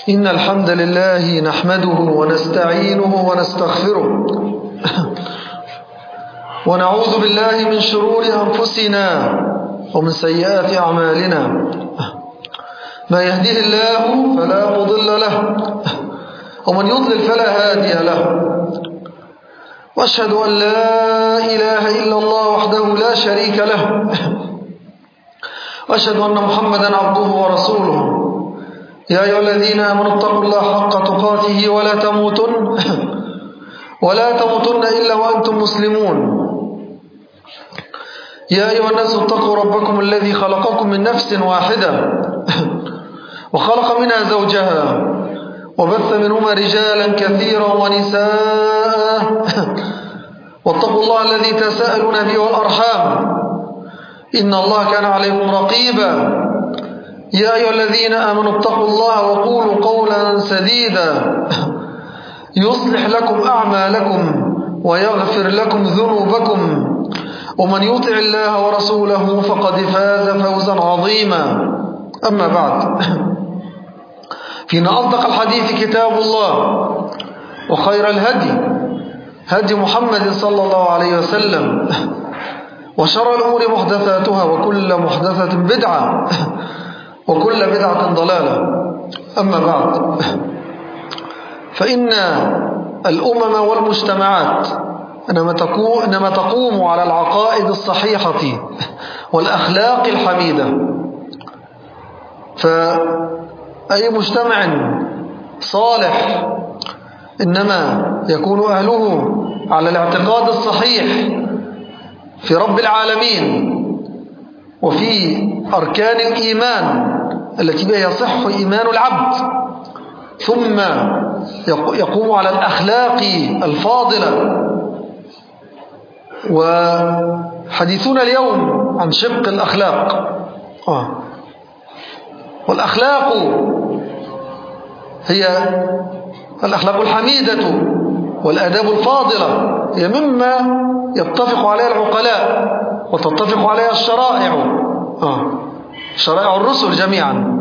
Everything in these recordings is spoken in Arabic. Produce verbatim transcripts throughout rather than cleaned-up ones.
إن الحمد لله نحمده ونستعينه ونستغفره ونعوذ بالله من شرور أنفسنا ومن سيئات أعمالنا. ما يهديه الله فلا مضل له ومن يضلل فلا هادي له، وأشهد أن لا إله إلا الله وحده لا شريك له، وأشهد أن محمدا عبده ورسوله. يا أيها الذين آمنوا اتقوا الله حق تقاته ولا تموتن ولا تموتن إلا وأنتم مسلمون. يا أيها الناس اتقوا ربكم الذي خلقكم من نفس واحدة وخلق منها زوجها وبث منهما رجالا كثيرا ونساء، واتقوا الله الذي تساءلون به والأرحام إن الله كان عليكم رقيبا. يا أيها الذين آمنوا اتقوا الله وقولوا قولا سديدا يصلح لكم أعمالكم ويغفر لكم ذنوبكم، ومن يطع الله ورسوله فقد فاز فوزا عظيما. أما بعد، فإن أصدق الحديث كتاب الله، وخير الهدي هدي محمد صلى الله عليه وسلم، وشر الأمور محدثاتها، وكل محدثة بدعة، وكل بدعة ضلالة. أما بعد، فإن الأمم والمجتمعات إنما تقوم على العقائد الصحيحة والأخلاق الحميدة. فأي مجتمع صالح إنما يكون أهله على الاعتقاد الصحيح في رب العالمين وفي أركان الإيمان التي بها يصح إيمان العبد، ثم يقوم على الأخلاق الفاضلة. وحديثنا اليوم عن شق الأخلاق. آه. والأخلاق هي الأخلاق الحميدة والآداب الفاضلة، هي مما يتفق عليها العقلاء وتتفق عليها الشرائع، آه. شرائع الرسل جميعا.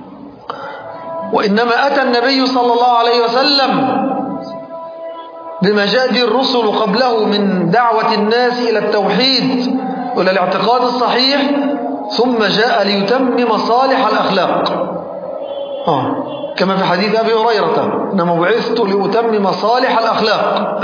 وإنما أتى النبي صلى الله عليه وسلم بما جاء به الرسل قبله من دعوة الناس إلى التوحيد وإلى الاعتقاد الصحيح، ثم جاء ليتمم صالح الأخلاق، آه. كما في حديث أبي هريرة: إنما بعثت لأتمم صالح الأخلاق.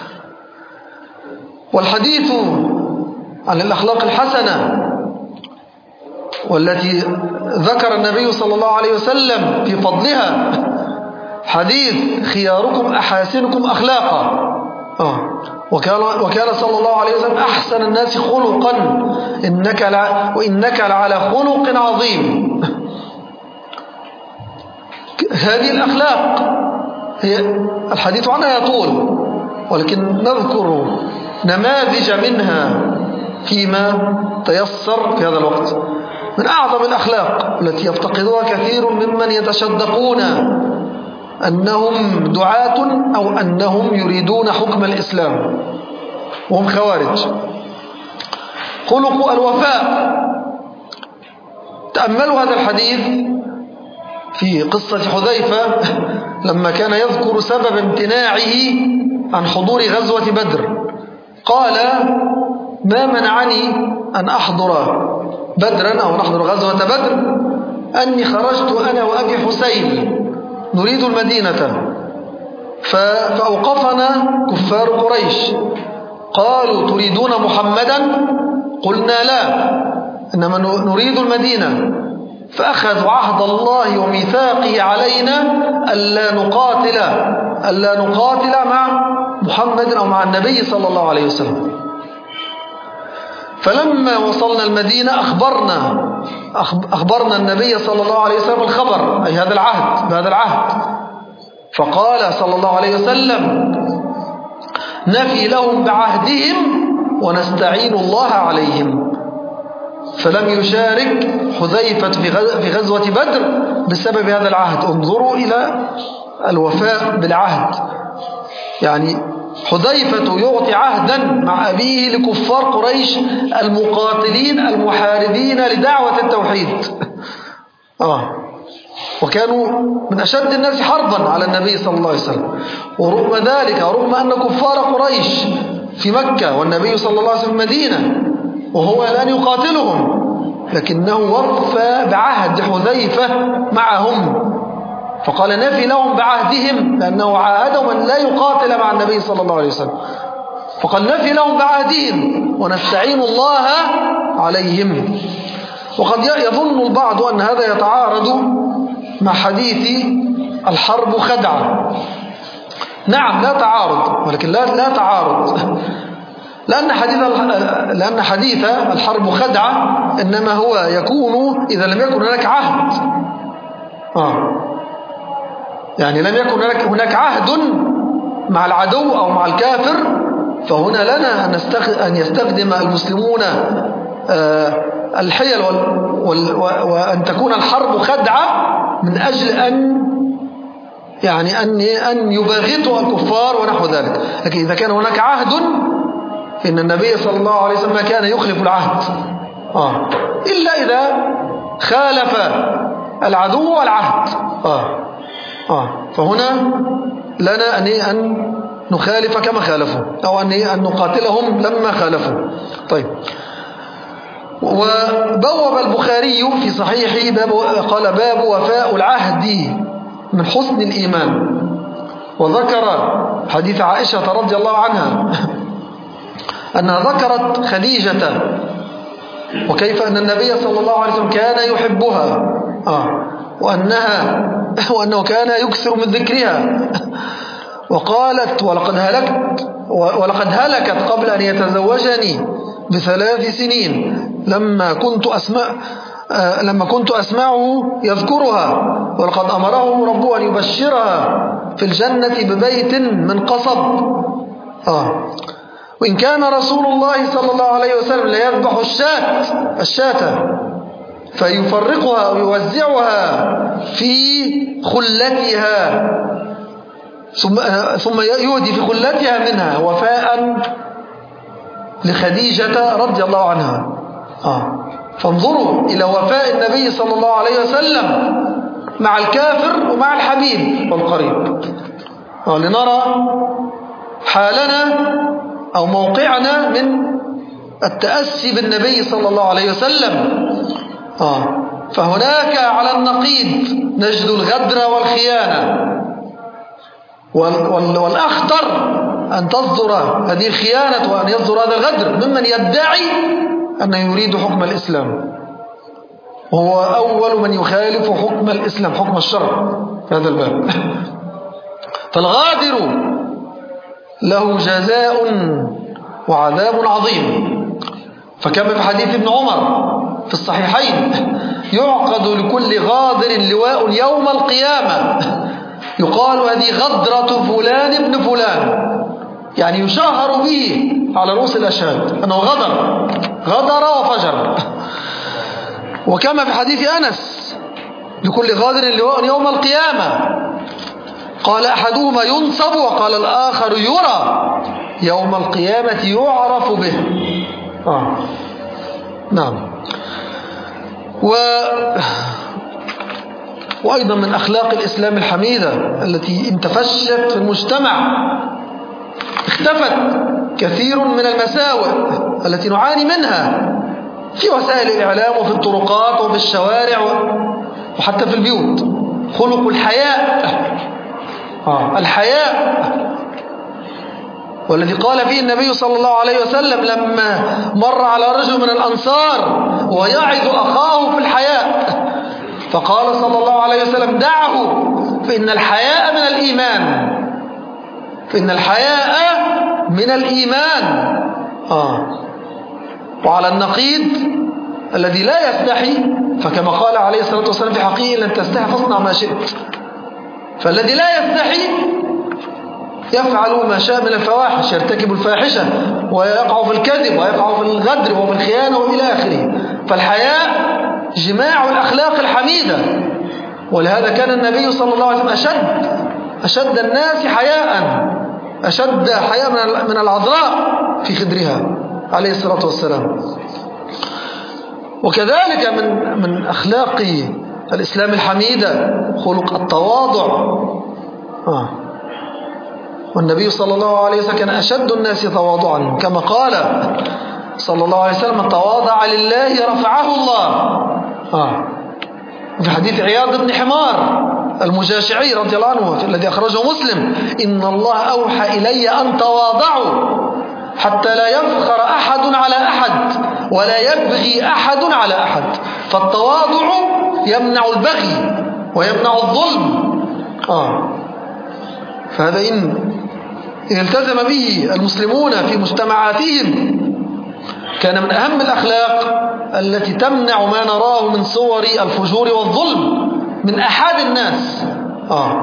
والحديث عن الأخلاق الحسنة والتي ذكر النبي صلى الله عليه وسلم في فضلها حديث: خياركم أحاسنكم أخلاقا. آه. وكان, وكان صلى الله عليه وسلم أحسن الناس خلقا إنك لع... وإنك لعلى خلق عظيم. هذه الأخلاق هي الحديث عنها يطول، ولكن نذكر نماذج منها فيما تيسر في هذا الوقت. من أعظم الأخلاق التي يفتقدها كثير ممن يتشدقون أنهم دعاة أو أنهم يريدون حكم الإسلام وهم خوارج: خلق الوفاء. تأملوا هذا الحديث في قصة حذيفة لما كان يذكر سبب امتناعه عن حضور غزوة بدر. قال: ما منعني أن أحضر بدرا أو نحضر غزوة بدر أني خرجت أنا وأبي حسين نريد المدينة، فأوقفنا كفار قريش قالوا: تريدون محمدا؟ قلنا: لا، إنما نريد المدينة. فأخذوا عهد الله وميثاقه علينا ألا نقاتل ألا نقاتل مع محمد أو مع النبي صلى الله عليه وسلم. فلما وصلنا المدينة أخبرنا أخبرنا النبي صلى الله عليه وسلم الخبر، أي هذا العهد بهذا العهد. فقال صلى الله عليه وسلم: نفي لهم بعهدهم ونستعين الله عليهم. فلم يشارك حذيفة في غزوة بدر بسبب هذا العهد. انظروا إلى الوفاء بالعهد. يعني حذيفة يعطي عهدا مع أبيه لكفار قريش المقاتلين المحاربين لدعوة التوحيد. آه وكانوا من أشد الناس حربا على النبي صلى الله عليه وسلم. ورغم ذلك، ورغم أن كفار قريش في مكة والنبي صلى الله عليه وسلم مدينة وهو الآن يقاتلهم، لكنه وفى بعهد حذيفة معهم، فقال نفي لهم بعهدهم، لأنه عاهدهم أن لا يقاتل مع النبي صلى الله عليه وسلم، فقال نفي لهم بعهدهم ونستعين الله عليهم. وقد يظن البعض أن هذا يتعارض مع حديث الحرب خدعة. نعم لا تعارض، ولكن لا, لا تعارض، لأن حديث لأن حديث الحرب خدعة إنما هو يكون إذا لم يكن هناك عهد. آه يعني لم يكن هناك عهد مع العدو أو مع الكافر، فهنا لنا أن يستخدم المسلمون الحيل وأن تكون الحرب خدعة من أجل أن يعني أن أن يباغتوا الكفار ونحو ذلك. لكن إذا كان هناك عهد فإن النبي صلى الله عليه وسلم كان يخلف العهد، آه إلا إذا خالف العدو والعهد. آه آه فهنا لنا أن أن نخالف كما خالفوا، أو أن أن نقاتلهم لما خالفوا. طيب. وبوب البخاري في صحيحه باب قال باب وفاء العهد من حسن الإيمان، وذكر حديث عائشة رضي الله عنها أنها ذكرت خديجة وكيف أن النبي صلى الله عليه وسلم كان يحبها، آه وأنها وأنه كان يكثر من ذكرها، وقالت ولقد هلكت ولقد هلكت قبل أن يتزوجني بثلاث سنين لما كنت أسمع آه لما كنت أسمعه يذكرها، ولقد أمره ربه أن يبشرها في الجنة ببيت من قصب. آه وإن كان رسول الله صلى الله عليه وسلم ليذبح الشاة الشاة فيفرقها ويوزعها في خلتها ثم ثم يهدي في خلتها منها وفاء لخديجة رضي الله عنها. آه فانظروا إلى وفاء النبي صلى الله عليه وسلم مع الكافر ومع الحبيب والقريب. آه لنرى حالنا أو موقعنا من التأسي بالنبي صلى الله عليه وسلم. آه فهناك على النقيض نجد الغدر والخيانة، والأخطر أن تصدر هذه الخيانة وأن يصدر هذا الغدر ممن يدعي أنه يريد حكم الإسلام، وهو أول من يخالف حكم الإسلام، حكم الشرع في هذا الباب. فالغادر له جزاء وعذاب عظيم، فكما في حديث ابن عمر في الصحيحين يعقد لكل غادر لواء يوم القيامة يقال هذه غدرة فلان ابن فلان، يعني يشهر به على رؤوس الأشهاد أنه غدر غدر وفجر. وكما في حديث أنس لكل غادر لواء يوم القيامة، قال أحدهما ينصب وقال الآخر يرى يوم القيامة يعرف به. آه. نعم. و... وأيضا من أخلاق الإسلام الحميدة التي انتفشت في المجتمع، اختفت كثير من المساوئ التي نعاني منها في وسائل الإعلام وفي الطرقات وفي الشوارع وحتى في البيوت. خلق الحياء، آه. الحياء والذي قال فيه النبي صلى الله عليه وسلم لما مر على رجل من الأنصار ويعظ أخاه في الحياء، فقال صلى الله عليه وسلم دعه فإن الحياء من الإيمان، فإن الحياء من الإيمان. آه. وعلى النقيض الذي لا يستحي، فكما قال عليه الصلاة والسلام في حقيقة لن تستحي فاصنع ما شئت، فالذي لا يستحي يفعل ما شاء من الفواحش، يرتكب الفاحشة ويقع في الكذب ويقع في الغدر وفي الخيانة وإلى آخره. فالحياء جماع الأخلاق الحميدة، ولهذا كان النبي صلى الله عليه وسلم أشد أشد الناس حياء، أشد حياء من العذراء في خدرها عليه الصلاة والسلام. وكذلك من من أخلاق الإسلام الحميدة، خلق التواضع. آه. والنبي صلى الله عليه وسلم كان أشد الناس تواضعا، كما قال صلى الله عليه وسلم: تواضع لله رفعه الله. آه. في حديث عياض بن حمار المجاشعي رضي الله عنه الذي أخرجه مسلم: إن الله أوحى إلي أن تواضعوا حتى لا يفخر أحد على أحد ولا يبغي أحد على أحد. فالتواضع يمنع البغي ويمنع الظلم. آه. فهذا إن التزم به المسلمون في مجتمعاتهم كان من أهم الأخلاق التي تمنع ما نراه من صور الفجور والظلم من أحد الناس. آه.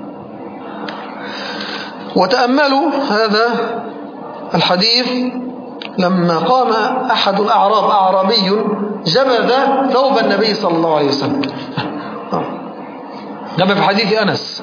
وتأملوا هذا الحديث لما قام أحد الأعراب، أعرابي، جبذ ثوب النبي صلى الله عليه وسلم. آه. جبذ في حديث أنس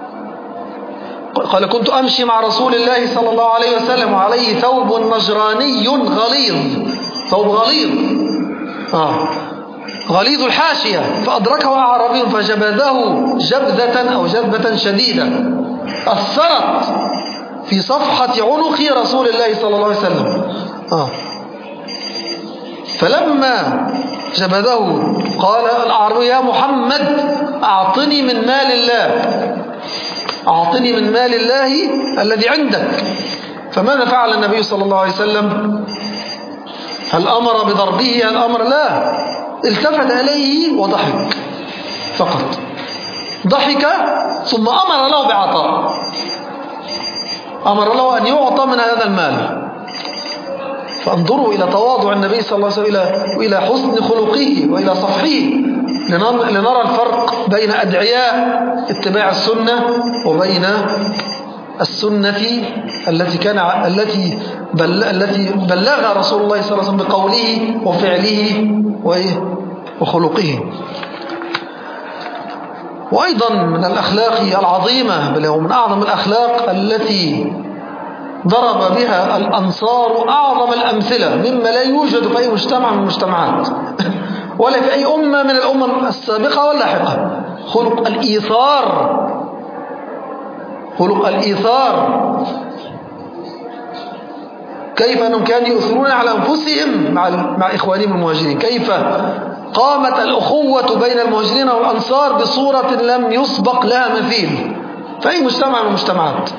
قال: كنت أمشي مع رسول الله صلى الله عليه وسلم وعليه ثوب نجراني غليظ، ثوب غليظ آه. غليظ الحاشية، فأدركه أعرابي فجبذه جبذة أو جذبة شديدة أثرت في صفحة عنق رسول الله صلى الله عليه وسلم. آه. فلما جبذه قال الأعرابي: يا محمد أعطني من مال الله، أعطني من مال الله الذي عندك. فماذا فعل النبي صلى الله عليه وسلم؟ هل أمر بضربه؟ هل أمر؟ لا، التفت إليه وضحك فقط، ضحك ثم أمر له بعطاء، أمر له أن يعطى من هذا المال. فانظروا إلى تواضع النبي صلى الله عليه وسلم وإلى حسن خلقه وإلى صفحه، لنرى الفرق بين أدعياء اتباع السنة وبين السنة التي كان التي بل التي بلغها رسول الله صلى الله عليه وسلم بقوله وفعله وخلقه. وأيضا من الأخلاق العظيمة، بل هو من أعظم الأخلاق التي ضرب بها الأنصار أعظم الأمثلة مما لا يوجد في أي مجتمع من المجتمعات ولا في أي أمة من الأمم السابقة واللاحقة: خلق الإيثار. خلق الإيثار، كيف أنهم كانوا يؤثرون على أنفسهم مع مع إخوانهم المهاجرين، كيف قامت الأخوة بين المهاجرين والأنصار بصورة لم يسبق لها مثيل في أي مجتمع من المجتمعات.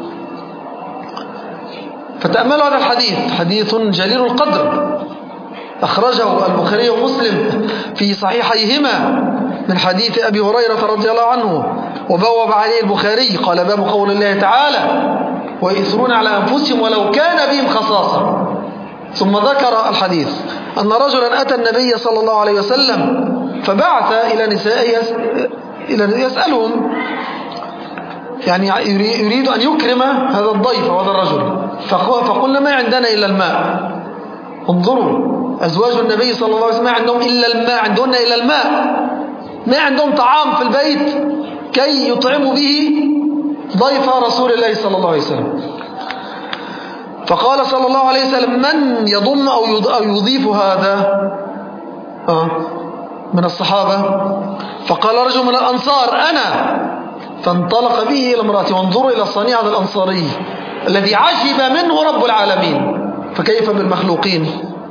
فتأملوا هذا الحديث، حديث جليل القدر، أخرجه البخاري ومسلم في صحيحيهما من حديث أبي هريرة رضي الله عنه، وبوب عليه البخاري قال: باب قول الله تعالى: ويؤثرون على أنفسهم ولو كان بهم خصاصة. ثم ذكر الحديث أن رجلا أتى النبي صلى الله عليه وسلم فبعث إلى نسائه يسألهم، يعني يريد أن يكرم هذا الضيف وهذا الرجل، فقلنا: ما عندنا إلا الماء. انظروا أزواج النبي صلى الله عليه وسلم ما عندهم إلا الماء، عندهن إلا الماء، ما عندهم طعام في البيت كي يطعموا به ضيف رسول الله صلى الله عليه وسلم. فقال صلى الله عليه وسلم: من يضم أو يضيف هذا آه من الصحابة؟ فقال رجل من الأنصار: أنا. فانطلق به إلى امرأته. وانظروا إلى الصنيع الأنصاري الذي عجب منه رب العالمين، فكيف بالمخلوقين؟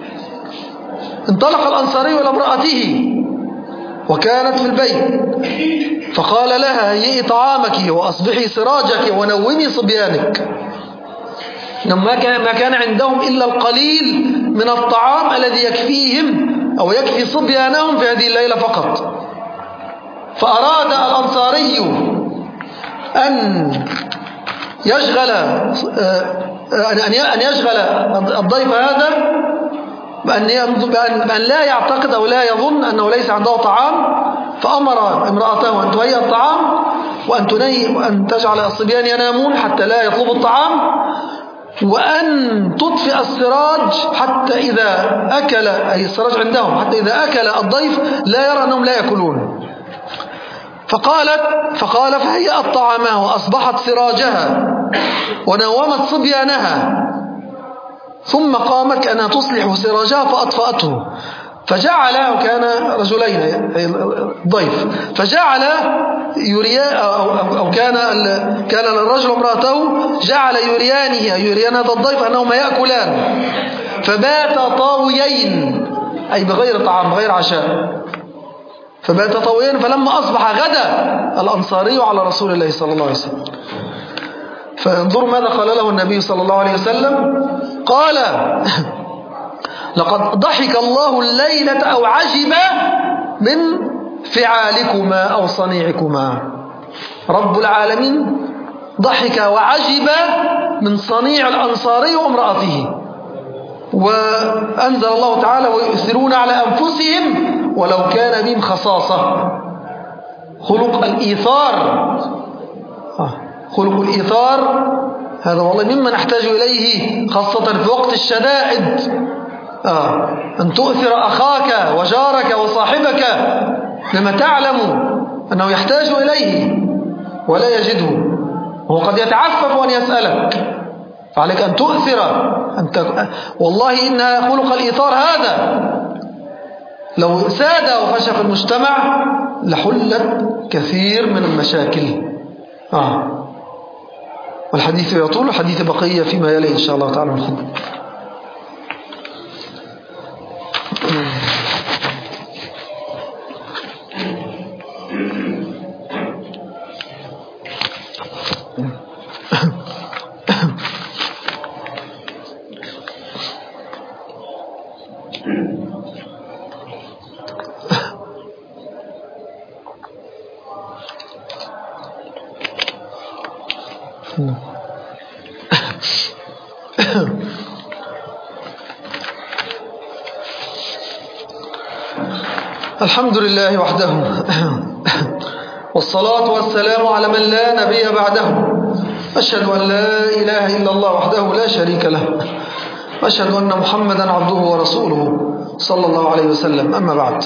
انطلق الأنصاري إلى امرأته وكانت في البيت، فقال لها: هيئي طعامك وأصبحي سراجك ونومي صبيانك. ما كان, ما كان عندهم إلا القليل من الطعام الذي يكفيهم أو يكفي صبيانهم في هذه الليلة فقط. فأراد الأنصاري أن يشغل أن يشغل الضيف هذا بأن لا يعتقد أو لا يظن أنه ليس عنده طعام، فأمر امرأته أن تهيئ الطعام وأن تنيم وأن تجعل الصبيان ينامون حتى لا يطلبوا الطعام، وأن تطفئ السراج حتى إذا أكل، أي السراج عندهم، حتى إذا أكل الضيف لا يرى أنهم لا يأكلون. فقالت فقال فهيأت طعامها وأصبحت سراجها ونومت صبيانها، ثم قامت كأنها تصلح سراجها فأطفأته. فجعل، وكان رجلين ضيف، فجعل يريا أو, أو, أو كان كان الرجل امرأته جعل يريانه يريان هذا الضيف أنهما يأكلان، فبات طاويين أي بغير طعام بغير عشاء، فبات طاويين. فلما أصبح غدا الأنصاري على رسول الله صلى الله عليه وسلم، فانظروا ماذا قال له النبي صلى الله عليه وسلم. قال: لقد ضحك الله الليلة أو عجب من فعالكما أو صنيعكما. رب العالمين ضحك وعجب من صنيع الأنصاري وامرأته. وأنزل الله تعالى: ويؤثرون على أنفسهم ولو كان بهم خصاصة. خلق الإيثار، خلق الإيثار هذا والله مما نحتاج إليه خاصة في وقت الشدائد. آه. أن تؤثر أخاك وجارك وصاحبك لما تعلم أنه يحتاج إليه ولا يجده، وهو قد يتعفف أن يسألك، فعليك أن تؤثر. أنت والله إن خلق الإيثار هذا لو ساد وفشى في المجتمع لحلت كثير من المشاكل. آه. والحديث يطول، حديث بقية فيما يلي إن شاء الله تعالى من خطبة. الحمد لله وحده، والصلاة والسلام على من لا نبي بعده. أشهد أن لا إله إلا الله وحده لا شريك له، وأشهد أن محمدا عبده ورسوله صلى الله عليه وسلم. أما بعد،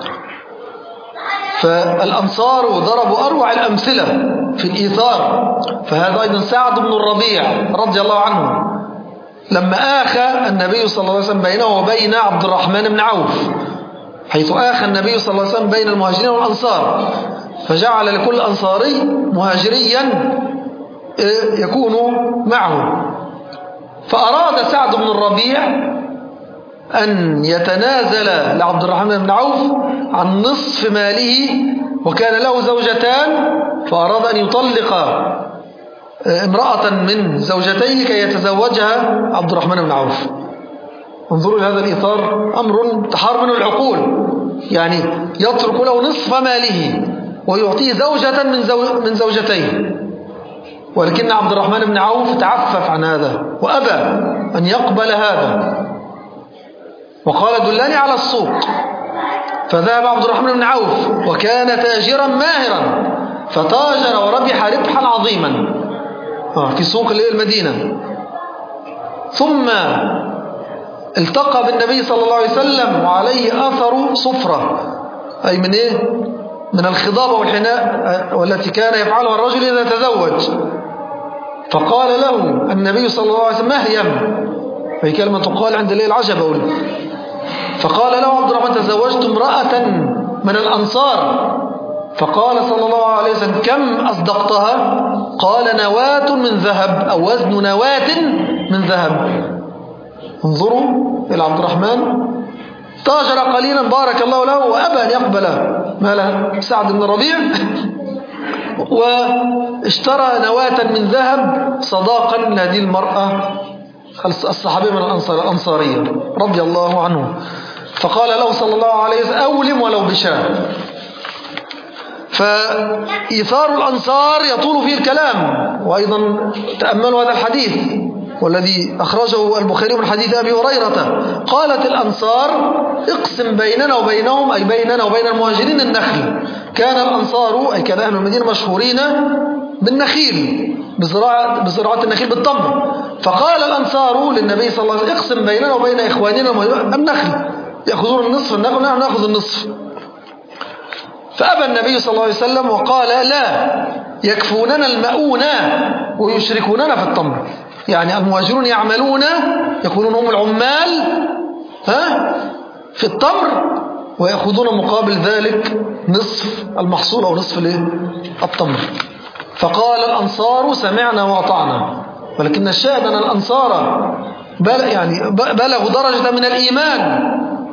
فالأنصار ضربوا أروع الأمثلة في الإيثار. فهذا أيضا سعد بن الربيع رضي الله عنه لما آخى النبي صلى الله عليه وسلم بينه وبين عبد الرحمن بن عوف، حيث آخى النبي صلى الله عليه وسلم بين المهاجرين والأنصار، فجعل لكل أنصاري مهاجريا يكون معه. فأراد سعد بن الربيع أن يتنازل لعبد الرحمن بن عوف عن نصف ماله، وكان له زوجتان، فأراد أن يطلق امرأة من زوجتيه كي يتزوجها عبد الرحمن بن عوف. انظروا إلى هذا الإيثار، أمر تحار منه العقول، يعني يترك له نصف ماله ويعطيه زوجة من, زو من زوجتيه. ولكن عبد الرحمن بن عوف تعفف عن هذا وأبى أن يقبل هذا، وقال: دلني على السوق. فذهب عبد الرحمن بن عوف، وكان تاجرا ماهرا، فتاجر وربح ربحا عظيما في سوق المدينة. ثم التقى بالنبي صلى الله عليه وسلم وعليه أثر صفرة، أي من إيه؟ من الخضاب والحناء والتي كان يفعلها الرجل إذا تزوج. فقال له النبي صلى الله عليه وسلم: مهيم، هي كلمة تقال عند الليل العجب أولي. فقال له عبد الرحمن: تزوجت امرأة من الأنصار. فقال صلى الله عليه وسلم: كم أصدقتها؟ قال: نواة من ذهب، أو وزن نواة من ذهب. انظروا إلى عبد الرحمن، تاجر قليلا بارك الله له وأبى أن يقبل مال سعد بن الربيع، واشترى نواة من ذهب صداقا لهذه المرأة الصحابية من الأنصار الأنصارية رضي الله عنه. فقال له صلى الله عليه وسلم: أولم ولو بشاة. فإيثار الأنصار يطول فيه الكلام. وأيضا تأملوا هذا الحديث والذي أخرجه البخاري من حديث أبي هريرة، قالت الأنصار: اقسم بيننا وبينهم، أي بيننا وبين المهاجرين، النخل. كان الأنصار أي كان أهل المدينة مشهورين بالنخيل، بزراعة, بزراعة النخيل بالتمر. فقال الأنصار للنبي صلى الله عليه وسلم: اقسم بيننا وبين إخواننا النخل، يأخذون النصف النخل ونحن نأخذ النصف. فأبى النبي صلى الله عليه وسلم وقال: لا، يكفوننا المؤونة ويشركوننا في التمر. يعني المهاجرون يعملون، يكونون هم العمال، ها، في التمر ويأخذون مقابل ذلك نصف المحصول أو نصف التمر. فقال الأنصار سمعنا وأطعنا. ولكن الشاهد أن الأنصار بل يعني بلغوا درجة من الإيمان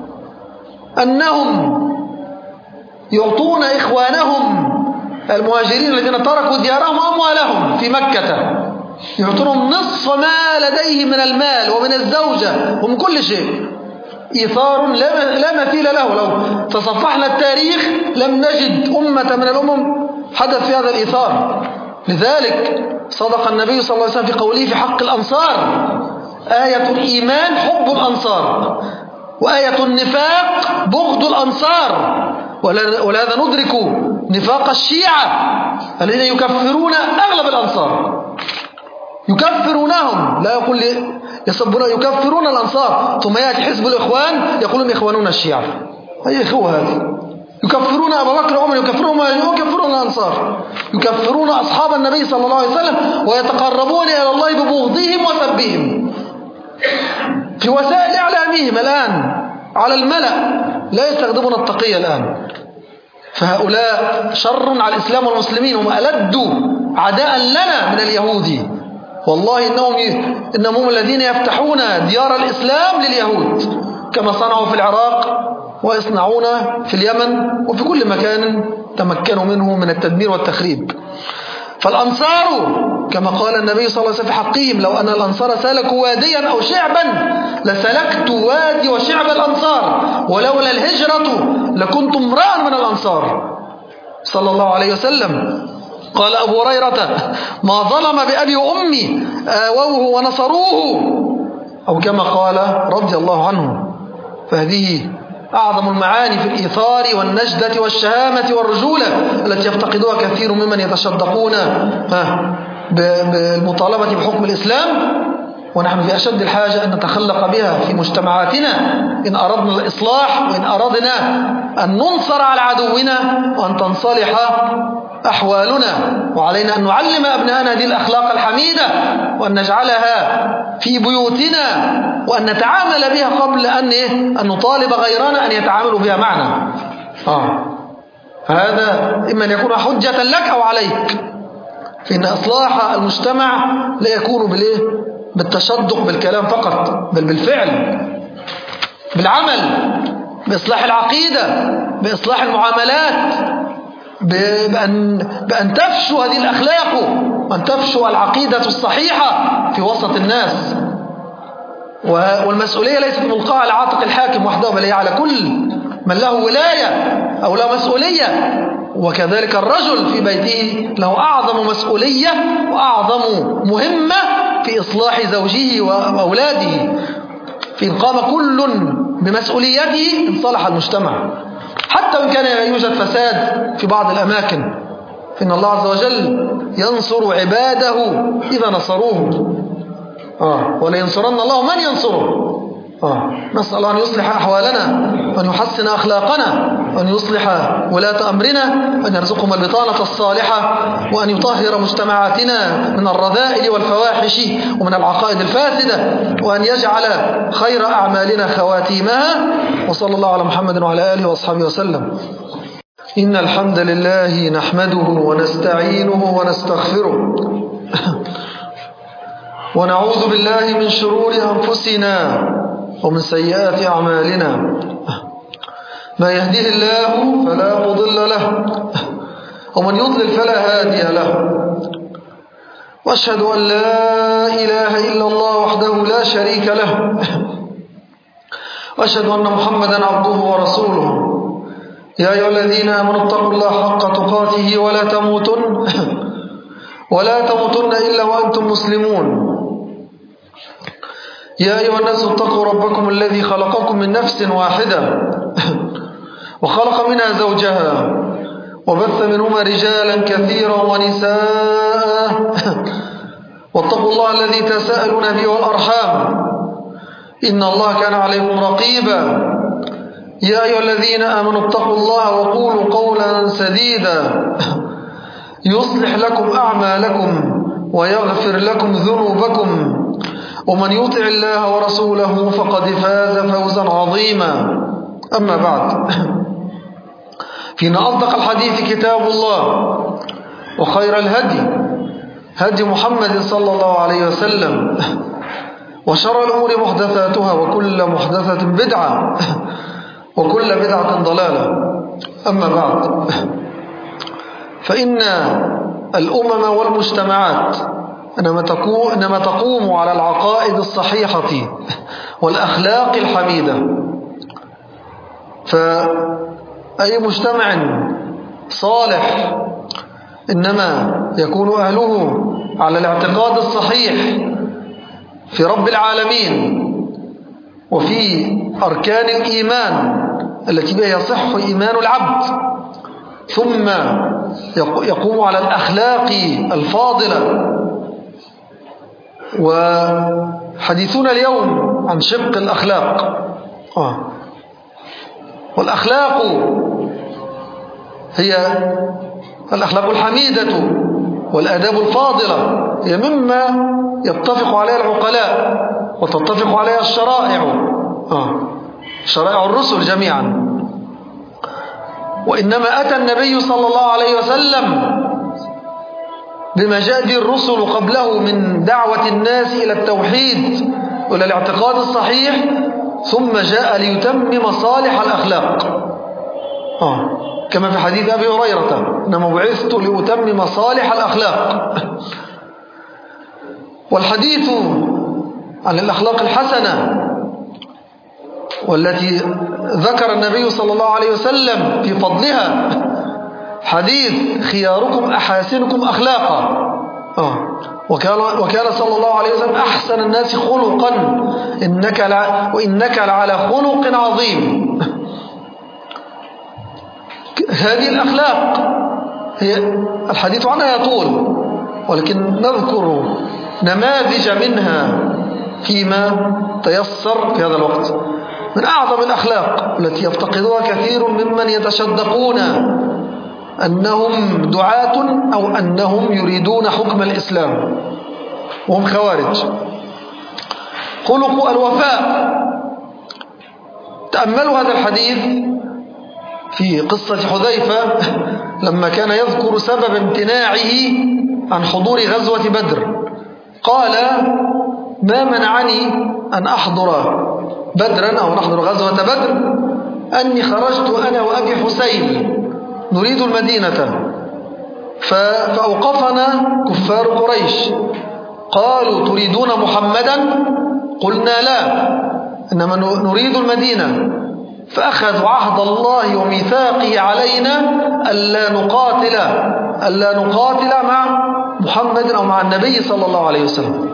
أنهم يعطون إخوانهم المهاجرين الذين تركوا ديارهم وأموالهم في مكة، يعطونهم نصف ما لديه من المال ومن الزوجة ومن كل شيء. إيثار لا مثيل له. لو تصفحنا التاريخ لم نجد أمة من الأمم حدث في هذا الإيثار. لذلك صدق النبي صلى الله عليه وسلم في قوله في حق الأنصار: آية الإيمان حب الأنصار، وآية النفاق بغض الأنصار. ولهذا ندرك نفاق الشيعة الذين يكفرون أغلب الأنصار، يكفرونهم، لا يقول يسبون، يكفرون الأنصار. ثم يأتي حزب الإخوان يقولون إخوانون الشيعة. أي إخوة هذه؟ يكفرون أبا بكر وعمر، يكفرون يكفرون الأنصار، يكفرون أصحاب النبي صلى الله عليه وسلم، ويتقربون إلى الله ببغضهم وسبهم في وسائل إعلامهم الآن على الملأ. لا يستخدمون التقية الآن. فهؤلاء شر على الإسلام والمسلمين، هم ألد عداء لنا من اليهود. والله إنهم, إنهم هم الذين يفتحون ديار الإسلام لليهود، كما صنعوا في العراق ويصنعون في اليمن وفي كل مكان تمكنوا منه من التدمير والتخريب. فالأنصار كما قال النبي صلى الله عليه وسلم في حقهم: لو أن الأنصار سلكوا واديا أو شعبا لسلكت وادي وشعب الأنصار، ولولا الهجرة لكنت امرأ من الأنصار صلى الله عليه وسلم. قال أبو هريرة: ما ظلم بأبي وأمي آووه ونصروه، أو كما قال رضي الله عنه. فهذه أعظم المعاني في الإيثار والنجدة والشهامة والرجولة التي يفتقدها كثير ممن يتشدقون بالمطالبة بحكم الإسلام، ونحن في أشد الحاجة أن نتخلق بها في مجتمعاتنا إن أردنا الإصلاح، وإن أردنا أن ننصر على عدونا وأن تنصلح أحوالنا. وعلينا أن نعلم أبنائنا هذه الأخلاق الحميدة، وأن نجعلها في بيوتنا، وأن نتعامل بها قبل أن أن نطالب غيرنا أن يتعاملوا بها معنا. آه. هذا إما أن يكون حجة لك أو عليك. فإن إصلاح المجتمع لا يكون بالإيه؟ بالتشدق بالكلام فقط، بل بالفعل، بالعمل، بإصلاح العقيدة، بإصلاح المعاملات، بأن, بأن تفشو هذه الأخلاق، وأن تفشو العقيدة الصحيحة في وسط الناس. والمسؤولية ليست ملقاة على عاتق الحاكم وحده، بل هي على كل من له ولاية أو له مسؤولية. وكذلك الرجل في بيته له أعظم مسؤولية وأعظم مهمة في إصلاح زوجه وأولاده. فإن قام كل بمسؤوليته انصلح المجتمع، حتى وإن كان يوجد فساد في بعض الأماكن، فإن الله عز وجل ينصر عباده إذا نصروه. آه. ولينصرن الله من ينصره. آه. نسأل الله أن يصلح أحوالنا، وأن يحسن أخلاقنا، وأن يصلح ولاة أمرنا، وأن يرزقهم البطانة الصالحة، وأن يطهر مجتمعاتنا من الرذائل والفواحش ومن العقائد الفاسدة، وأن يجعل خير أعمالنا خواتيمها. وصلى الله على محمد وعلى آله وأصحابه وسلم. إن الحمد لله نحمده ونستعينه ونستغفره ونعوذ بالله من شرور أنفسنا ومن سيئات أعمالنا. ما يهديه الله فلا مضل له، ومن يضلل فلا هادي له. وأشهد أن لا إله إلا الله وحده لا شريك له، وأشهد أن محمدا عبده ورسوله. يا أيها الذين آمنوا اتقوا الله حق تقاته ولا تموتن ولا تموتن إلا وأنتم مسلمون. يا أيها الناس اتقوا ربكم الذي خلقكم من نفس واحدة وخلق منها زوجها وبث منهما رجالا كثيرا ونساء، واتقوا الله الذي تساءلون به والأرحام إن الله كان عليكم رقيبا. يا أيها الذين آمنوا اتقوا الله وقولوا قولا سديدا يصلح لكم أعمالكم ويغفر لكم ذنوبكم، ومن يطع الله ورسوله فقد فاز فوزا عظيما. أما بعد، فإن أصدق الحديث كتاب الله، وخير الهدي هدي محمد صلى الله عليه وسلم، وشر الأمور محدثاتها، وكل محدثة بدعة، وكل بدعة ضلالة. أما بعد، فإن الأمم والمجتمعات إنما تقوم على العقائد الصحيحة والأخلاق الحميدة. فأي مجتمع صالح إنما يكون أهله على الاعتقاد الصحيح في رب العالمين وفي أركان الإيمان التي بها يصح إيمان العبد، ثم يقوم على الأخلاق الفاضلة. وحديثنا اليوم عن شق الأخلاق. آه. والأخلاق هي الأخلاق الحميدة والآداب الفاضلة، هي مما يتفق عليها العقلاء وتتفق عليها الشرائع، آه. شرائع الرسل جميعا. وإنما أتى النبي صلى الله عليه وسلم بما جاء به الرسل قبله من دعوة الناس إلى التوحيد وإلى الاعتقاد الصحيح، ثم جاء ليتمم صالح الأخلاق، آه. كما في حديث أبي هريرة: إنما بعثت لأتمم صالح الأخلاق. والحديث عن الأخلاق الحسنة والتي ذكر النبي صلى الله عليه وسلم في فضلها حديث: خياركم أحاسنكم أخلاقا. آه. وكان, وكان صلى الله عليه وسلم أحسن الناس خلقا إنك لع... وإنك لعلى خلق عظيم. هذه الأخلاق هي الحديث عنها يطول، ولكن نذكر نماذج منها فيما تيسر في هذا الوقت. من أعظم الأخلاق التي يفتقدها كثير ممن يتشدقون أنهم دعاة أو أنهم يريدون حكم الإسلام وهم خوارج: خلق الوفاء. تأملوا هذا الحديث في قصة حذيفة لما كان يذكر سبب امتناعه عن حضور غزوة بدر. قال: ما منعني أن أحضر بدرا أو نحضر غزوة بدر أني خرجت أنا وأبي حسين نريد المدينة، فأوقفنا كفار قريش قالوا: تريدون محمدا؟ قلنا: لا، إنما نريد المدينة. فأخذوا عهد الله وميثاقه علينا ألا نقاتل ألا نقاتل مع محمد أو مع النبي صلى الله عليه وسلم.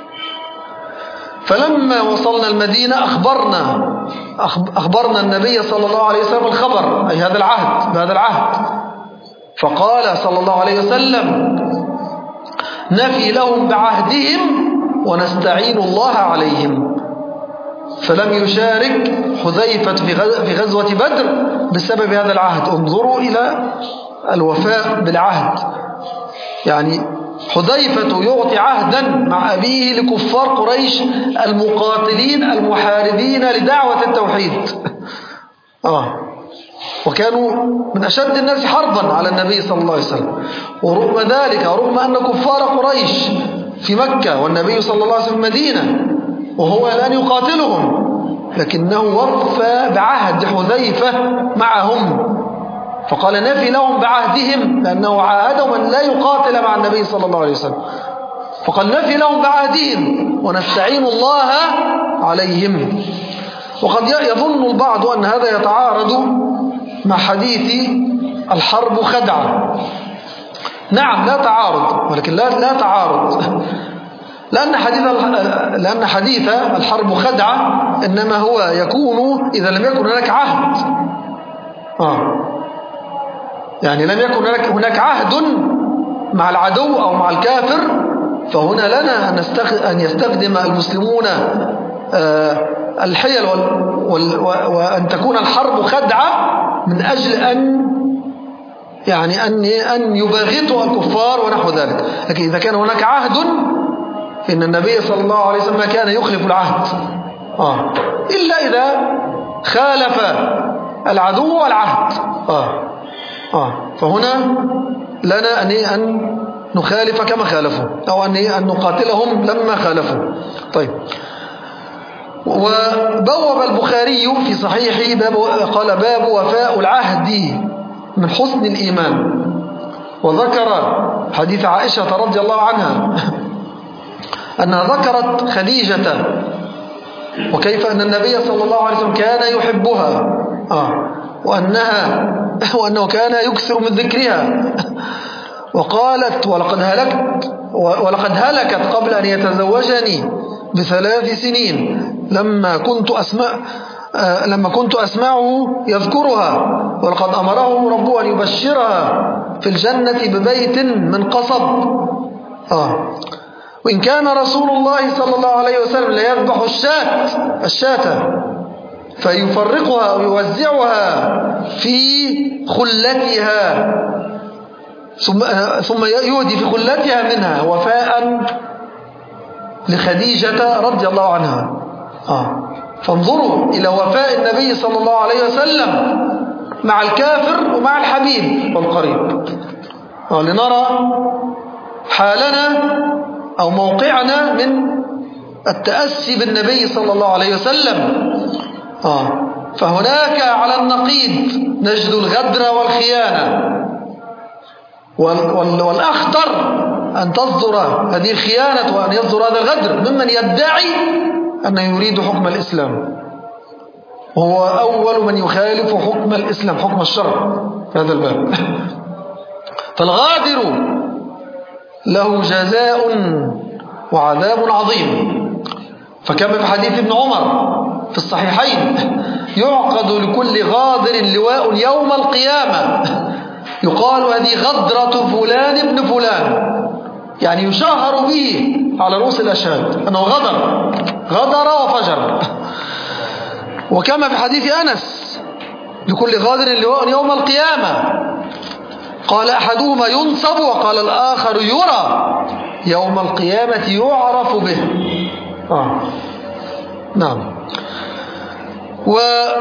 فلما وصلنا المدينة أخبرنا أخبرنا النبي صلى الله عليه وسلم الخبر، أي هذا العهد بهذا العهد. فقال صلى الله عليه وسلم: نفي لهم بعهدهم ونستعين الله عليهم. فلم يشارك حذيفة في غزوة بدر بسبب هذا العهد. انظروا إلى الوفاء بالعهد. يعني حذيفة يعطي عهدا مع أبيه لكفار قريش المقاتلين المحاربين لدعوة التوحيد، آه. وكانوا من أشد الناس حربا على النبي صلى الله عليه وسلم. ورغم ذلك، ورغم أن كفار قريش في مكة والنبي صلى الله عليه وسلم مدينة وهو الآن يقاتلهم، لكنه وفى بعهد حذيفة معهم. فقال: نفي لهم بعهدهم، لأنه عاهدهم أن لا يقاتل مع النبي صلى الله عليه وسلم. فقال: نفي لهم بعهدهم ونستعين الله عليهم. وقد يظن البعض أن هذا يتعارض مع حديث الحرب خدعة. نعم، لا تعارض، ولكن لا, لا تعارض، لأن حديث لأن حديث الحرب خدعة إنما هو يكون إذا لم يكن هناك عهد. آه. يعني لم يكن هناك عهد مع العدو أو مع الكافر، فهنا لنا أن يستخدم المسلمون الحيل وأن تكون الحرب خدعة من أجل أن يعني أن أن يباغتوا الكفار ونحو ذلك. لكن إذا كان هناك عهد فإن النبي صلى الله عليه وسلم كان يخلف العهد، آه. إلا إذا خالف العدو والعهد. آه. آه. فهنا لنا أن نخالف كما خالفوا، أو أن نقاتلهم لما خالفوا. طيب. وبوب البخاري في صحيحه باب، قال باب وفاء العهد من حسن الإيمان، وذكر حديث عائشة رضي الله عنها أنها ذكرت خديجة وكيف أن النبي صلى الله عليه وسلم كان يحبها، آه وأنها وأنه كان يكثر من ذكرها، وقالت ولقد هلكت ولقد هلكت قبل أن يتزوجني بثلاث سنين لما كنت أسمع آه لما كنت أسمعه يذكرها، ولقد أمره ربه أن يبشرها في الجنة ببيت من قصب. آه وإن كان رسول الله صلى الله عليه وسلم ليذبح الشاة الشاة فيفرقها ويوزعها في خلتها ثم ثم يهدي في خلتها منها وفاء لخديجة رضي الله عنها. آه فانظروا إلى وفاء النبي صلى الله عليه وسلم مع الكافر ومع الحبيب والقريب. آه لنرى حالنا أو موقعنا من التأسي بالنبي صلى الله عليه وسلم. آه فهناك على النقيض نجد الغدر والخيانة، والأخطر أن تصدر هذه الخيانة وأن يصدر هذا الغدر ممن يدعي أنه يريد حكم الإسلام، وهو أول من يخالف حكم الإسلام، حكم الشرع في هذا الباب. فالغادر له جزاء وعذاب عظيم، فكما في حديث ابن عمر في الصحيحين يعقد لكل غادر لواء يوم القيامة يقال هذه غدرة فلان ابن فلان، يعني يشهر به على رؤوس الأشهاد أنه غدر غدر وفجر. وكما في حديث أنس لكل غادر لواء يوم القيامة، قال أحدهما ينصب وقال الآخر يرى يوم القيامة يعرف به. آه. نعم. و...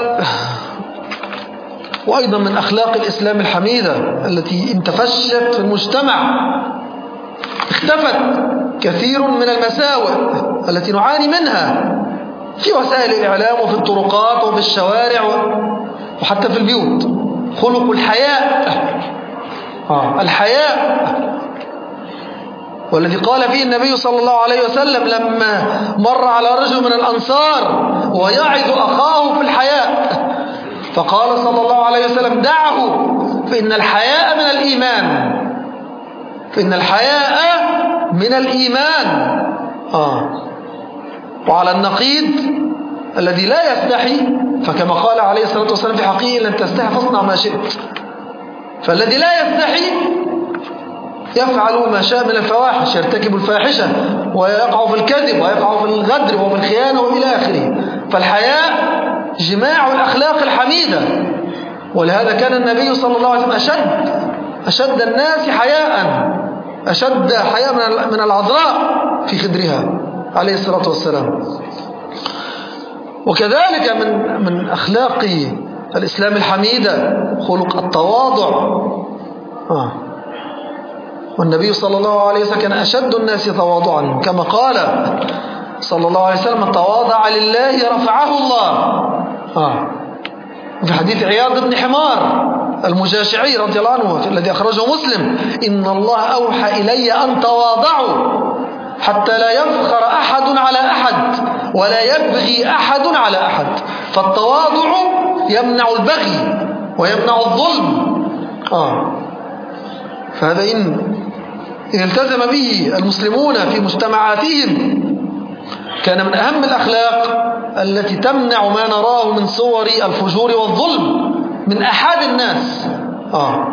وأيضا من أخلاق الإسلام الحميدة التي انتفشت في المجتمع، اختفت كثير من المساوئ التي نعاني منها في وسائل الإعلام وفي الطرقات وفي الشوارع وحتى في البيوت. خلق الحياء، آه. الحياء والذي قال فيه النبي صلى الله عليه وسلم لما مر على رجل من الأنصار ويعظ أخاه في الحياء، فقال صلى الله عليه وسلم دعه فإن الحياء من الإيمان، فإن الحياء من الإيمان. آه. وعلى النقيض الذي لا يستحي، فكما قال عليه الصلاة والسلام في حقيقة لن تستحي فاصنع ما شئت، فالذي لا يستحي يفعل ما شاء من الفواحش، يرتكب الفاحشة ويقع في الكذب ويقع في الغدر وفي الخيانة وإلى آخره. فالحياء جماع الأخلاق الحميدة، ولهذا كان النبي صلى الله عليه وسلم أشد أشد الناس حياء، أشد حياء من العذراء في خدرها عليه الصلاة والسلام. وكذلك من من أخلاق الإسلام الحميدة خلق التواضع. آه. والنبي صلى الله عليه وسلم كان أشد الناس تواضعا، كما قال صلى الله عليه وسلم تواضع لله رفعه الله. آه. في حديث عياض بن حمار المجاشعي رضي الله عنه الذي أخرجه مسلم إن الله أوحى إلي أن تواضعوا حتى لا يفخر أحد على أحد ولا يبغي أحد على أحد، فالتواضع يمنع البغي ويمنع الظلم. آه. فهذا إن التزم به المسلمون في مجتمعاتهم كان من أهم الأخلاق التي تمنع ما نراه من صور الفجور والظلم من أحد الناس. آه.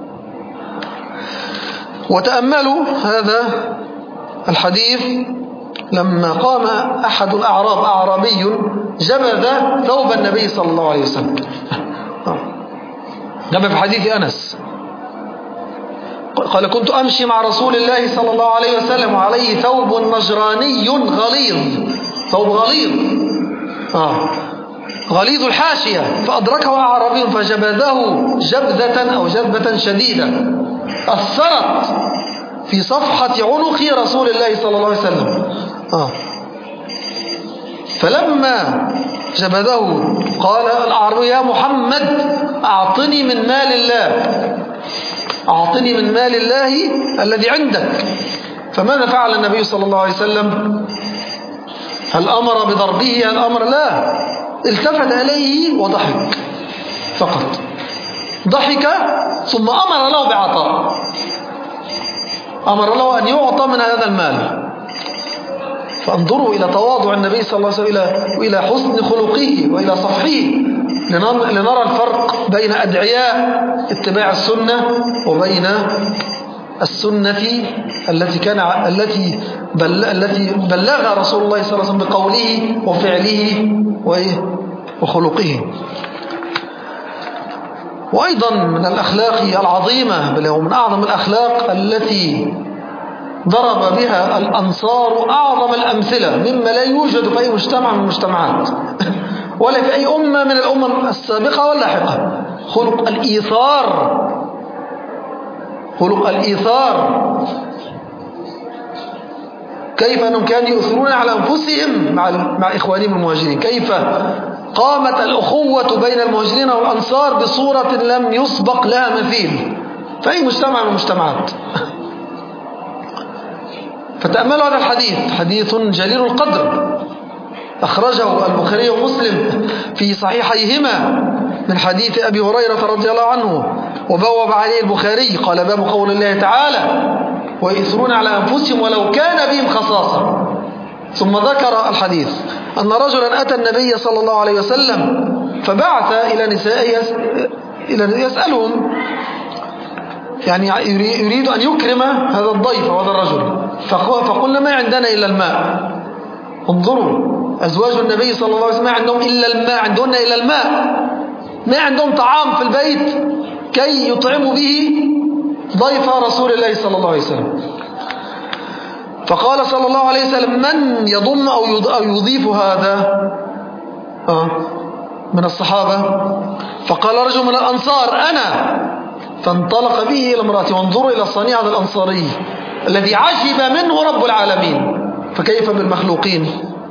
وتأملوا هذا الحديث لما قام أحد الأعراب أعرابي جبذ ثوب النبي صلى الله عليه وسلم. آه. جبذ في حديث أنس قال كنت أمشي مع رسول الله صلى الله عليه وسلم وعليه ثوب نجراني غليظ، ثوب غليظ. آه. غليظ الحاشية، فأدركه أعرابي فجبذه جبذة أو جذبة شديدة أثرت في صفحة عنق رسول الله صلى الله عليه وسلم. آه. فلما جبذه قال الأعرابي يا محمد أعطني من مال الله، أعطني من مال الله الذي عندك. فماذا فعل النبي صلى الله عليه وسلم؟ هل أمر بضربه؟ هل أمر؟ لا، التفت إليه وضحك فقط، ضحك ثم أمر له بعطاء، أمر له أن يعطى من هذا المال. فانظروا إلى تواضع النبي صلى الله عليه وسلم وإلى حسن خلقه وإلى صفحه، لنرى الفرق بين أدعياء اتباع السنة وبين السنة التي كان التي بل التي بلغها رسول الله صلى الله عليه وسلم بقوله وفعله وخلقه. وأيضا من الأخلاق العظيمة، بل هو من أعظم الأخلاق التي ضرب بها الأنصار أعظم الأمثلة مما لا يوجد في أي مجتمع من المجتمعات ولا في أي أمة من الأمم السابقة واللاحقة، خلق الإيثار. خلق الإيثار، كيف أنهم كانوا يؤثرون على أنفسهم مع مع إخوانهم المهاجرين، كيف قامت الأخوة بين المهاجرين والأنصار بصورة لم يسبق لها مثيل في أي مجتمع من المجتمعات. فتأملوا هذا الحديث، حديث جليل القدر، أخرجه البخاري ومسلم في صحيحيهما من حديث أبي هريرة رضي الله عنه، وبوب عليه البخاري قال باب قول الله تعالى ويؤثرون على أنفسهم ولو كان بهم خصاصة. ثم ذكر الحديث أن رجلا أتى النبي صلى الله عليه وسلم فبعث إلى نسائه يسألهم، يعني يريد أن يكرم هذا الضيف وهذا الرجل، فقلنا ما عندنا إلا الماء. انظروا أزواج النبي صلى الله عليه وسلم ما عندهم إلا الماء، عندهن إلا الماء، ما عندهم طعام في البيت كي يطعموا به ضيف رسول الله صلى الله عليه وسلم. فقال صلى الله عليه وسلم من يضم أو يضيف هذا آه من الصحابة؟ فقال رجل من الأنصار أنا. فانطلق به إلى امرأته. وانظروا إلى الصنيع الأنصاري الذي عجب منه رب العالمين، فكيف بالمخلوقين؟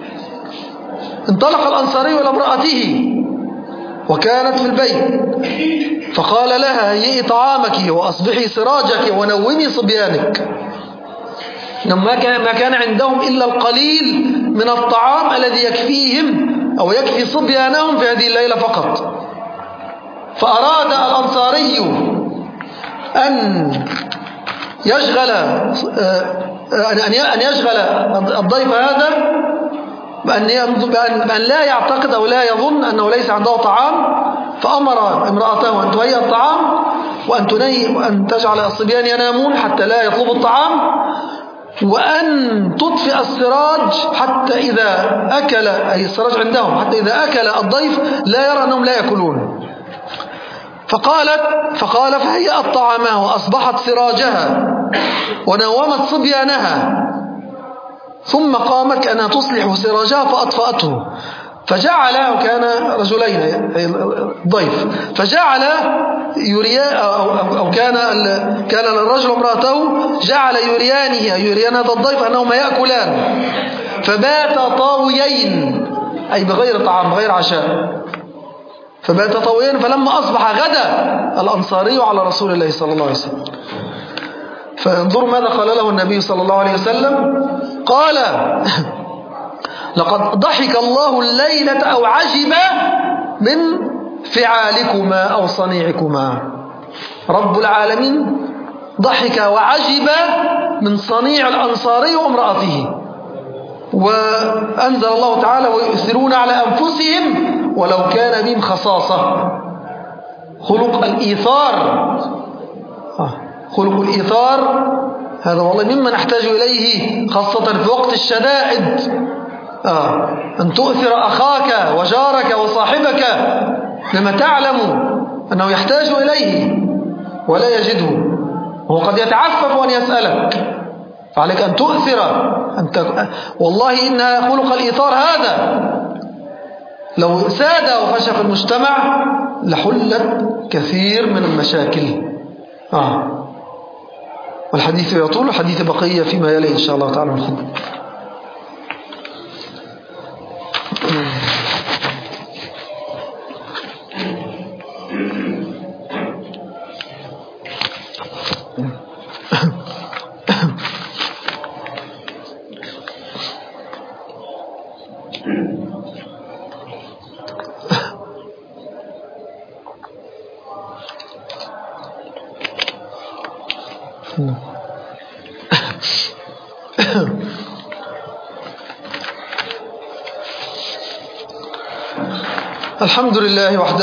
انطلق الأنصاري إلى امرأته وكانت في البيت، فقال لها هيئي طعامك وأصبحي سراجك ونومي صبيانك. ما كان, ما كان عندهم إلا القليل من الطعام الذي يكفيهم أو يكفي صبيانهم في هذه الليلة فقط. فأراد الأنصاري أن يشغل أن يشغل الضيف هذا بأن لا يعتقد أو لا يظن أنه ليس عنده طعام، فأمر امرأته أن تهيئ الطعام وأن تنيم وأن تجعل الصبيان ينامون حتى لا يطلبوا الطعام، وأن تطفئ السراج حتى إذا أكل، أي السراج عندهم، حتى إذا أكل الضيف لا يرى أنهم لا يأكلون. فقالت فقال فهيأت طعامها وأصبحت سراجها ونومت صبيانها، ثم قامت كأنها تصلح سراجها فأطفأته. فجعل، وكان رجلين ضيف، فجعل يريا أو, أو كان كان الرجل امرأته جعل يريانه يريان هذا الضيف أنهما يأكلان، فبات طاويين أي بغير طعام بغير عشاء، فبات طاويين. فلما أصبح غدا الأنصاري على رسول الله صلى الله عليه وسلم. فانظروا ماذا قال له النبي صلى الله عليه وسلم، قال لقد ضحك الله الليلة أو عجب من فعالكما أو صنيعكما. رب العالمين ضحك وعجب من صنيع الأنصاري وامرأته. وأنزل الله تعالى ويؤثرون على أنفسهم ولو كان بهم خصاصة. خلق الإيثار، خلق الإيثار هذا والله مما نحتاج إليه خاصة في وقت الشدائد. آه. أن تؤثر أخاك وجارك وصاحبك لما تعلم أنه يحتاج إليه ولا يجده، وهو قد يتعفف أن يسألك، فعليك أن تؤثر. أنت والله إن خلق الإيثار هذا لو ساد وفشى في المجتمع لحلت كثير من المشاكل. آه. والحديث يطول، حديث بقية فيما يلي إن شاء الله تعالى من الخطبة. الحمد لله وحده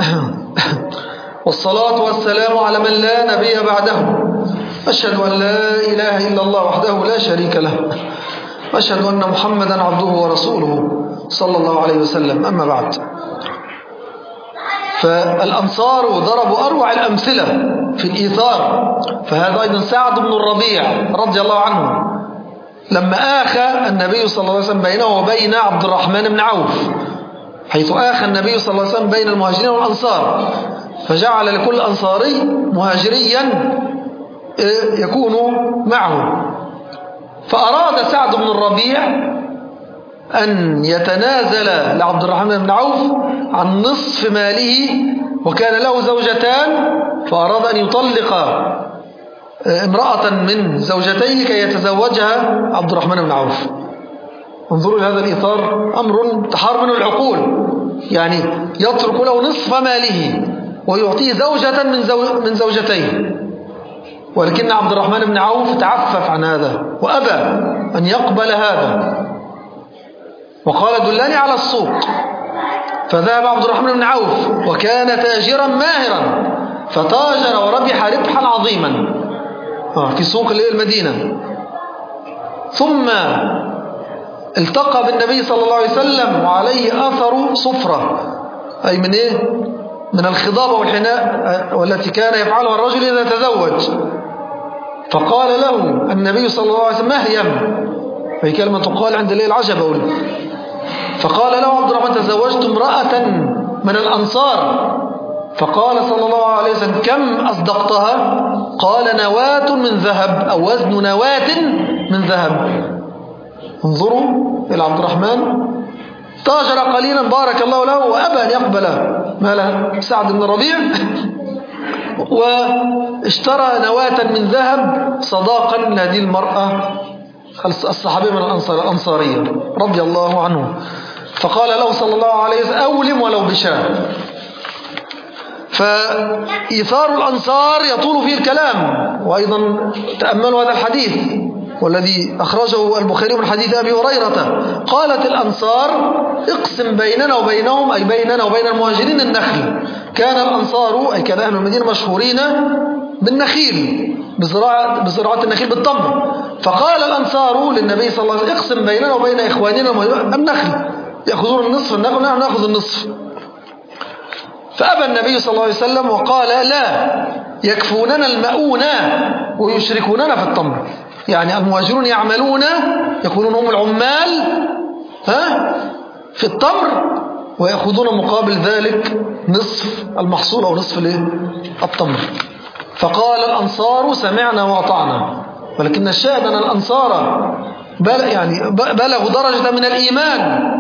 والصلاة والسلام على من لا نبي بعده. أشهد أن لا إله إلا الله وحده لا شريك له، وأشهد أن محمدا عبده ورسوله صلى الله عليه وسلم. أما بعد، فالأنصار ضربوا أروع الأمثلة في الإيثار. فهذا أيضا سعد بن الربيع رضي الله عنه لما آخى النبي صلى الله عليه وسلم بينه وبين عبد الرحمن بن عوف، حيث آخى النبي صلى الله عليه وسلم بين المهاجرين والأنصار، فجعل لكل أنصاري مهاجريا يكون معه. فأراد سعد بن الربيع أن يتنازل لعبد الرحمن بن عوف عن نصف ماله، وكان له زوجتان، فأراد أن يطلق امرأة من زوجتيه كي يتزوجها عبد الرحمن بن عوف. انظروا لهذا الإيثار، أمر تحار منه العقول. يعني يترك له نصف ماله ويعطيه زوجة من, زو من زوجتيه، ولكن عبد الرحمن بن عوف تعفف عن هذا وأبى أن يقبل هذا، وقال دلني على السوق. فذهب عبد الرحمن بن عوف وكان تاجرا ماهرا، فتاجر وربح ربحا عظيما في سوق المدينة. ثم التقى بالنبي صلى الله عليه وسلم وعليه أثر صفرة، أي من إيه؟ من الخضاب والحناء والتي كان يفعلها الرجل إذا تزوج. فقال له النبي صلى الله عليه وسلم مهيم، هي كلمة تقال عند الليل العجب أولي. فقال له عبد الرحمن تزوجت امرأة من الأنصار. فقال صلى الله عليه وسلم كم أصدقتها؟ قال نواة من ذهب، أو وزن نواة من ذهب. انظروا إلى عبد الرحمن، تاجر قليلا بارك الله له وأبى أن يقبل مال سعد بن الربيع، واشترى نواة من ذهب صداقا لهذه المرأة الصحابية من الأنصار الأنصارية رضي الله عنه. فقال له صلى الله عليه وسلم أولم ولو بشاة. فإيثار الأنصار يطول فيه الكلام. وأيضا تأملوا هذا الحديث والذي أخرجه البخاري من حديث أبي هريرة، قالت الأنصار اقسم بيننا وبينهم، أي بيننا وبين المهاجرين النخل. كان الأنصار أي كان أهل المدينة مشهورين بالنخيل، بزراعة, بزراعة النخيل بالتمر. فقال الأنصار للنبي صلى الله عليه وسلم اقسم بيننا وبين إخواننا النخل، يأخذون النصف النخل ونحن نأخذ النصف. فأبى النبي صلى الله عليه وسلم وقال لا، يكفوننا المؤونة ويشركوننا في التمر. يعني المهاجرون يعملون، يكونون هم العمال ها في التمر، ويأخذون مقابل ذلك نصف المحصول أو نصف التمر. فقال الأنصار سمعنا وأطعنا. ولكن الشاهد أن الأنصار بل يعني بلغوا درجة من الإيمان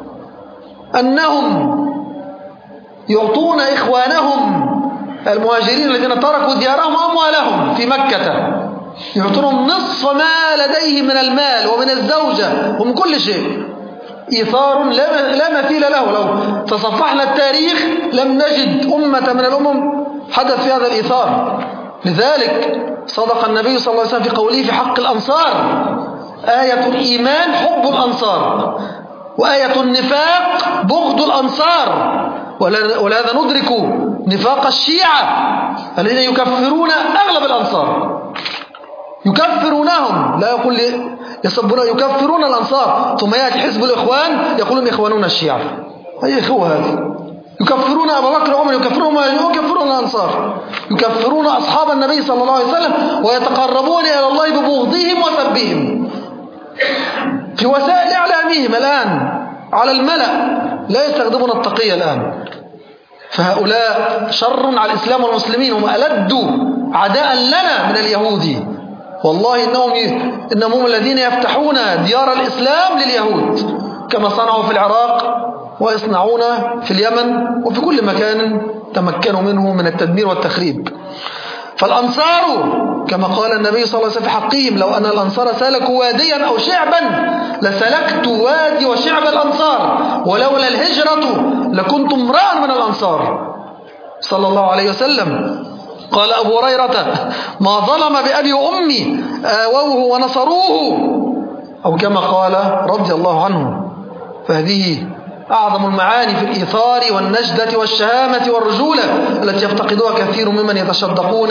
أنهم يعطون إخوانهم المهاجرين الذين تركوا ديارهم وأموالهم في مكة، يعطونهم نصف ما لديه من المال ومن الزوجة ومن كل شيء. إيثار لا مثيل له. لو تصفحنا التاريخ لم نجد أمة من الأمم حدث في هذا الإيثار. لذلك صدق النبي صلى الله عليه وسلم في قوله في حق الأنصار آية الإيمان حب الأنصار، وآية النفاق بغض الأنصار. ولهذا ندرك نفاق الشيعة الذين يكفرون أغلب الأنصار، يكفرونهم، لا يقول يسبون، يكفرون الأنصار. ثم يأتي حزب الإخوان يقولون إخوانون الشيعة. هي إخوة هذه، يكفرون أبا بكر وعمر، يكفرون يكفرون الأنصار، يكفرون أصحاب النبي صلى الله عليه وسلم، ويتقربون إلى الله ببغضهم وسبهم في وسائل إعلامهم الآن على الملأ لا يستخدمون التقية الآن. فهؤلاء شر على الإسلام والمسلمين، هم ألدوا عداء لنا من اليهود. والله إنهم, إنهم هم الذين يفتحون ديار الإسلام لليهود كما صنعوا في العراق ويصنعون في اليمن وفي كل مكان تمكنوا منه من التدمير والتخريب. فالأنصار كما قال النبي صلى الله عليه وسلم في حقهم: لو أن الأنصار سلكوا واديا أو شعبا لسلكت وادي وشعب الأنصار، ولولا الهجرة لكنت امرأ من الأنصار صلى الله عليه وسلم. قال أبو هريرة: ما ظلم بأبي وأمي آووه ونصروه، أو كما قال رضي الله عنه. فهذه أعظم المعاني في الإيثار والنجدة والشهامة والرجولة التي يفتقدها كثير ممن يتشدقون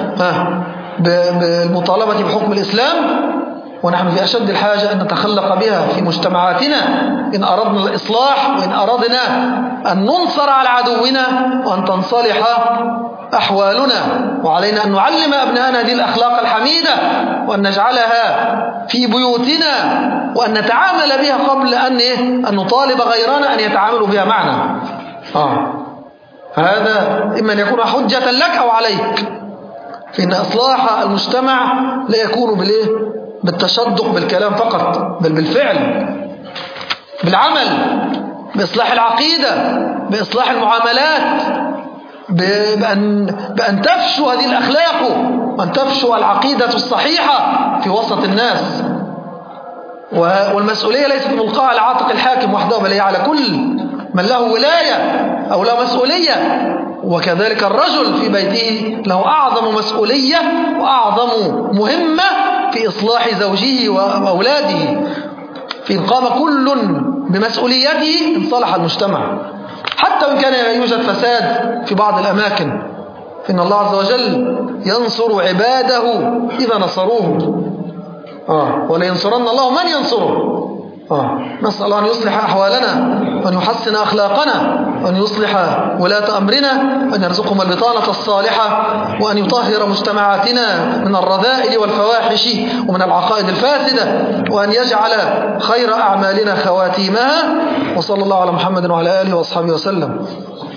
بالمطالبة بحكم الإسلام، ونحن في أشد الحاجة أن نتخلق بها في مجتمعاتنا إن أردنا الإصلاح، وإن أردنا أن ننصر على عدونا وأن تنصلح أحوالنا. وعلينا أن نعلم أبنائنا هذه الأخلاق الحميدة وأن نجعلها في بيوتنا وأن نتعامل بها قبل أن, أن نطالب غيرنا أن يتعاملوا بها معنا. آه. هذا إما أن يكون حجة لك أو عليك، فإن إصلاح المجتمع لا يكون بالإيه؟ بالتشدق بالكلام فقط، بل بالفعل، بالعمل، بإصلاح العقيدة، بإصلاح المعاملات، بأن, بأن تفشو هذه الأخلاق وأن تفشو العقيدة الصحيحة في وسط الناس. والمسؤولية ليست ملقاة على عاتق الحاكم وحده، بل هي على كل من له ولاية أو له مسؤولية. وكذلك الرجل في بيته له أعظم مسؤولية وأعظم مهمة في إصلاح زوجه وأولاده. فإن قام كل بمسؤوليته انصلح المجتمع، حتى وإن كان يوجد فساد في بعض الأماكن، فإن الله عز وجل ينصر عباده إذا نصروه. آه. ولينصرن الله من ينصره. آه. نسأل الله أن يصلح أحوالنا وأن يحسن أخلاقنا وأن يصلح ولاة أمرنا وأن يرزقهم البطانة الصالحة وأن يطهر مجتمعاتنا من الرذائل والفواحش ومن العقائد الفاسدة وأن يجعل خير أعمالنا خواتيمها. وصلى الله على محمد وعلى آله وأصحابه وسلم.